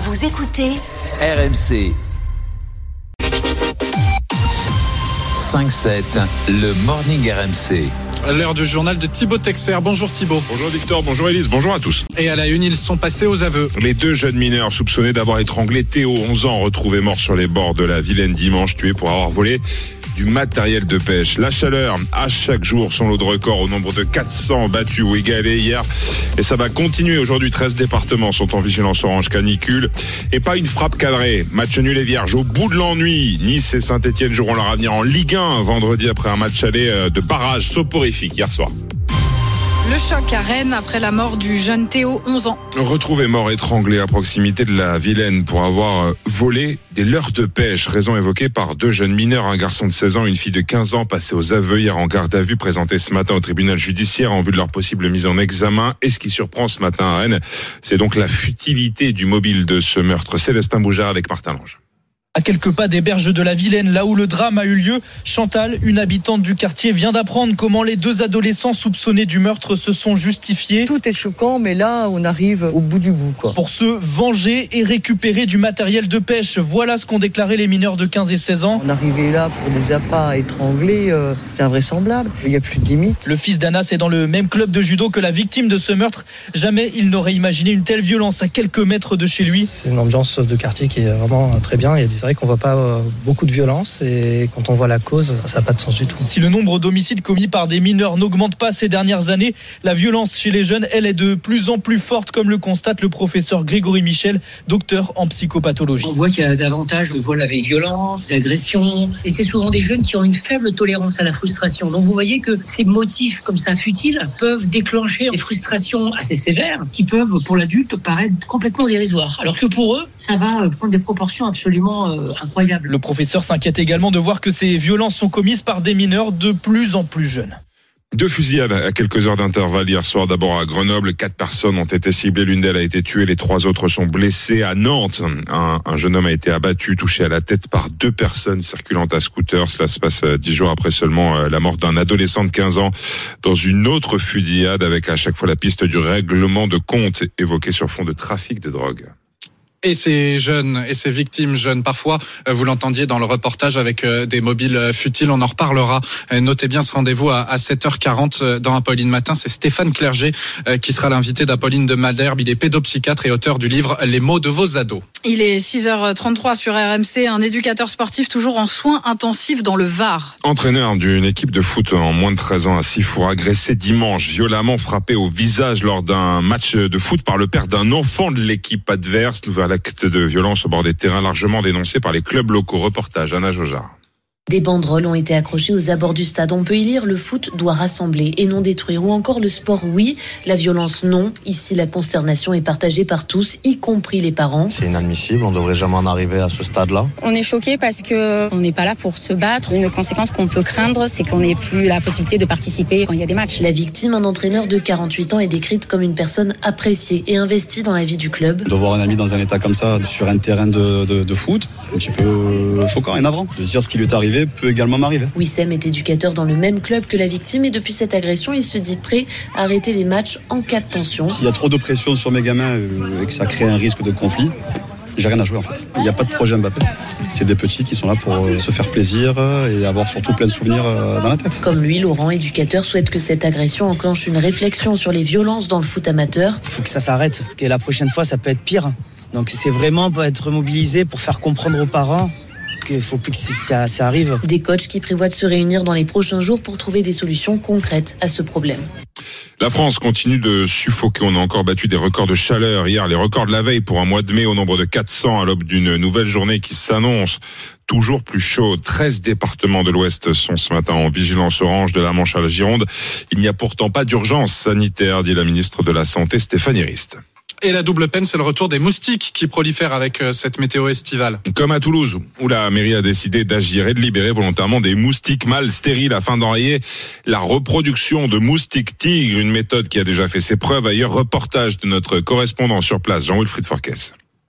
Vous écoutez RMC 5-7, le Morning RMC. L'heure du journal de Thibaut Texer. Bonjour Thibaut. Bonjour Victor, bonjour Élise, bonjour à tous. Et à la une, ils sont passés aux aveux. Les deux jeunes mineurs soupçonnés d'avoir étranglé Théo, 11 ans, retrouvé mort sur les bords de la Vilaine dimanche, tué pour avoir volé du matériel de pêche. La chaleur a chaque jour son lot de record au nombre de 400 battus ou égalés hier. Et ça va continuer aujourd'hui. 13 départements sont en vigilance orange canicule. Et pas une frappe cadrée. Match nul et vierge au bout de l'ennui. Nice et Saint-Etienne joueront leur avenir en Ligue 1 vendredi après un match aller de barrage soporifique hier soir. Le choc à Rennes après la mort du jeune Théo, 11 ans. Retrouvé mort étranglé à proximité de la Vilaine pour avoir volé des leurres de pêche. Raison évoquée par deux jeunes mineurs, un garçon de 16 ans et une fille de 15 ans, passés aux aveux hier en garde à vue, présentés ce matin au tribunal judiciaire en vue de leur possible mise en examen. Et ce qui surprend ce matin à Rennes, c'est donc la futilité du mobile de ce meurtre. Célestin Boujard avec Martin Lange. À quelques pas des berges de la Vilaine, là où le drame a eu lieu, Chantal, une habitante du quartier, vient d'apprendre comment les deux adolescents soupçonnés du meurtre se sont justifiés. Tout est choquant, mais là, on arrive au bout du bout, quoi. Pour se venger et récupérer du matériel de pêche. Voilà ce qu'ont déclaré les mineurs de 15 et 16 ans. On arrivait là pour des appâts étranglés, c'est invraisemblable. Il n'y a plus de limite. Le fils d'Anas est dans le même club de judo que la victime de ce meurtre. Jamais il n'aurait imaginé une telle violence à quelques mètres de chez lui. C'est une ambiance de quartier qui est vraiment très bien. C'est vrai qu'on voit pas beaucoup de violence et quand on voit la cause, ça n'a pas de sens du tout. Si le nombre d'homicides commis par des mineurs n'augmente pas ces dernières années, la violence chez les jeunes, elle est de plus en plus forte, comme le constate le professeur Grégory Michel, docteur en psychopathologie. On voit qu'il y a davantage de vols avec violence, d'agression, et c'est souvent des jeunes qui ont une faible tolérance à la frustration. Donc vous voyez que ces motifs comme ça futiles peuvent déclencher des frustrations assez sévères qui peuvent pour l'adulte paraître complètement dérisoires. Alors que pour eux, ça va prendre des proportions absolument incroyable. Le professeur s'inquiète également de voir que ces violences sont commises par des mineurs de plus en plus jeunes. Deux fusillades à quelques heures d'intervalle hier soir. D'abord à Grenoble, 4 personnes ont été ciblées. L'une d'elles a été tuée, les 3 autres sont blessées. À Nantes, un jeune homme a été abattu, touché à la tête par 2 personnes circulant à scooter. Cela se passe 10 jours après seulement la mort d'un adolescent de 15 ans dans une autre fusillade avec à chaque fois la piste du règlement de compte évoqué sur fond de trafic de drogue. Et ces jeunes et ces victimes jeunes, parfois, vous l'entendiez dans le reportage avec des mobiles futiles, on en reparlera. Notez bien ce rendez-vous à 7h40 dans Apolline Matin. C'est Stéphane Clerget qui sera l'invité d'Apolline de Malherbe. Il est pédopsychiatre et auteur du livre Les mots de vos ados. Il est 6h33 sur RMC, un éducateur sportif toujours en soins intensifs dans le Var. Entraîneur d'une équipe de foot en moins de 13 ans à Sifour, agressé dimanche, violemment frappé au visage lors d'un match de foot par le père d'un enfant de l'équipe adverse. L'acte de violence au bord des terrains largement dénoncé par les clubs locaux. Reportage Anna Jojard. Des banderoles ont été accrochées aux abords du stade. On peut y lire « Le foot doit rassembler et non détruire » ou encore « Le sport, oui, la violence, non ». Ici, la consternation est partagée par tous, y compris les parents. C'est inadmissible, on ne devrait jamais en arriver à ce stade-là. On est choqués parce qu'on n'est pas là pour se battre. Une conséquence qu'on peut craindre, c'est qu'on n'ait plus la possibilité de participer quand il y a des matchs. La victime, un entraîneur de 48 ans, est décrite comme une personne appréciée et investie dans la vie du club. De voir un ami dans un état comme ça, sur un terrain de foot, c'est un petit peu choquant et navrant. De se dire ce qui lui est arrivé peut également m'arriver. Wissem est éducateur dans le même club que la victime et depuis cette agression, il se dit prêt à arrêter les matchs en cas de tension. S'il y a trop de pression sur mes gamins et que ça crée un risque de conflit, j'ai rien à jouer en fait. Il n'y a pas de projet Mbappé. C'est des petits qui sont là pour se faire plaisir et avoir surtout plein de souvenirs dans la tête. Comme lui, Laurent, éducateur, souhaite que cette agression enclenche une réflexion sur les violences dans le foot amateur. Il faut que ça s'arrête, parce que la prochaine fois, ça peut être pire. Donc c'est vraiment pour être mobilisé, pour faire comprendre aux parents qu'il ne faut plus que ça arrive. Des coachs qui prévoient de se réunir dans les prochains jours pour trouver des solutions concrètes à ce problème. La France continue de suffoquer. On a encore battu des records de chaleur hier. Les records de la veille pour un mois de mai au nombre de 400 à l'aube d'une nouvelle journée qui s'annonce toujours plus chaude. 13 départements de l'Ouest sont ce matin en vigilance orange de la Manche à la Gironde. Il n'y a pourtant pas d'urgence sanitaire, dit la ministre de la Santé Stéphanie Rist. Et la double peine, c'est le retour des moustiques qui prolifèrent avec cette météo estivale. Comme à Toulouse, où la mairie a décidé d'agir et de libérer volontairement des moustiques mâles stériles afin d'enrayer la reproduction de moustiques tigres, une méthode qui a déjà fait ses preuves ailleurs. Reportage de notre correspondant sur place, Jean-Wilfried Forquès.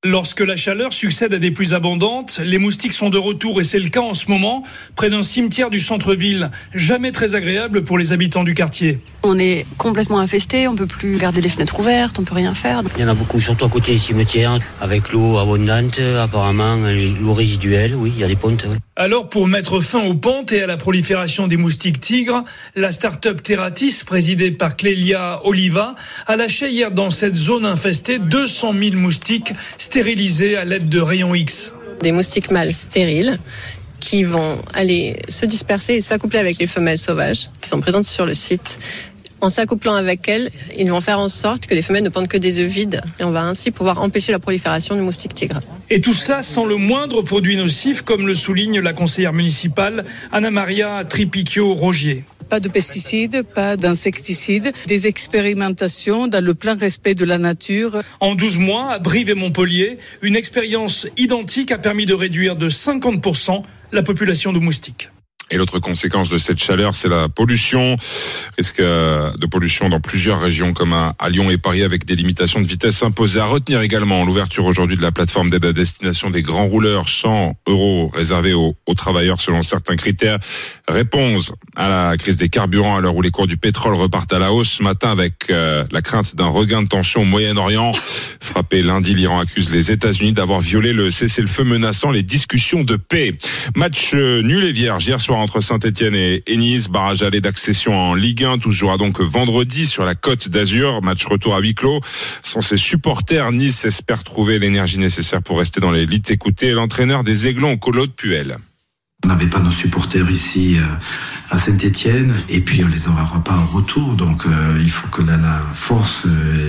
Lorsque la chaleur succède à des pluies abondantes, les moustiques sont de retour et c'est le cas en ce moment, près d'un cimetière du centre-ville, jamais très agréable pour les habitants du quartier. On est complètement infesté, on peut plus garder les fenêtres ouvertes, on peut rien faire. Il y en a beaucoup, surtout à côté des cimetières, avec l'eau abondante, apparemment, l'eau résiduelle, oui, il y a des pontes. Oui. Alors, pour mettre fin aux pontes et à la prolifération des moustiques tigres, la start-up Terratis, présidée par Clélia Oliva, a lâché hier dans cette zone infestée 200 000 moustiques stérilisés à l'aide de rayons X. Des moustiques mâles stériles qui vont aller se disperser et s'accoupler avec les femelles sauvages qui sont présentes sur le site. En s'accouplant avec elles, ils vont faire en sorte que les femelles ne pondent que des œufs vides et on va ainsi pouvoir empêcher la prolifération du moustique tigre. Et tout cela sans le moindre produit nocif, comme le souligne la conseillère municipale Anna Maria Tripicchio-Rogier. Pas de pesticides, pas d'insecticides, des expérimentations dans le plein respect de la nature. En 12 mois, à Brive et Montpellier, une expérience identique a permis de réduire de 50% la population de moustiques. Et l'autre conséquence de cette chaleur, c'est la pollution. Risque de pollution dans plusieurs régions comme à Lyon et Paris avec des limitations de vitesse imposées. À retenir également l'ouverture aujourd'hui de la plateforme d'aide à destination des grands rouleurs, 100 € réservés aux travailleurs selon certains critères. Réponse à la crise des carburants à l'heure où les cours du pétrole repartent à la hausse. Ce matin avec la crainte d'un regain de tension au Moyen-Orient. Frappé lundi, l'Iran accuse les États-Unis d'avoir violé le cessez-le-feu menaçant les discussions de paix. Match nul et vierge hier soir entre Saint-Etienne et Nice, barrage aller d'accession en Ligue 1, tout se jouera donc vendredi sur la Côte d'Azur, match retour à huis clos. Sans ses supporters, Nice espère trouver l'énergie nécessaire pour rester dans l'élite. Écoutez l'entraîneur des Aiglons, Claude Puel. On n'avait pas nos supporters ici à Saint-Etienne et puis on les aura pas en retour, donc il faut que la force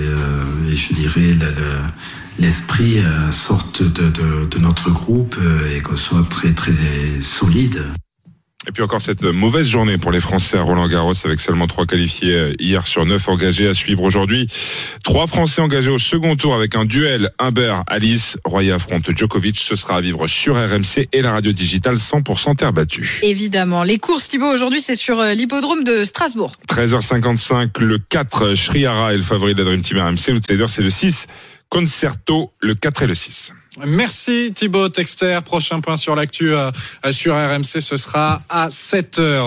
et je dirais l'esprit sortent de notre groupe et qu'on soit très très solide. Et puis encore cette mauvaise journée pour les Français à Roland-Garros avec seulement 3 qualifiés hier sur 9 engagés à suivre aujourd'hui. 3 Français engagés au second tour avec un duel Humbert-Alice. Royer affronte Djokovic. Ce sera à vivre sur RMC et la radio digitale 100% terre battue. Évidemment. Les courses, Thibaut, aujourd'hui, c'est sur l'hippodrome de Strasbourg. 13h55, le 4, Shriara est le favori de la Dream Team RMC. L'outsider, c'est le 6, Concerto, le 4 et le 6. Merci Thibaut Texter. Prochain point sur l'actu sur RMC, ce sera à 7h.